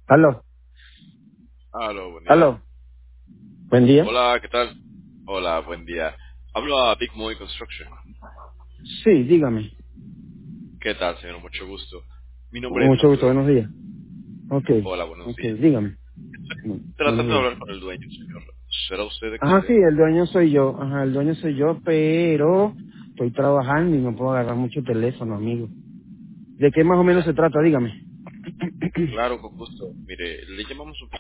Aló, Aló, buen día. aló. Buen día. Hola, ¿qué tal? Hola, buen día. Hablo a Big Moy Construction. Sí, dígame. ¿Qué tal, señor? Mucho gusto. Mi nombre es Mucho gusto, Manuel. buenos días. Ok, Hola, buenos ok, días. dígame. Buenos Tratando de días. hablar con el dueño, señor. ¿Será usted de Ajá, sí, casualidad? el dueño soy yo. Ajá, el dueño soy yo, pero estoy trabajando y no puedo agarrar mucho teléfono, amigo. ¿De qué más o menos Ya. se trata? Dígame. Claro, con gusto. Mire, le llamamos un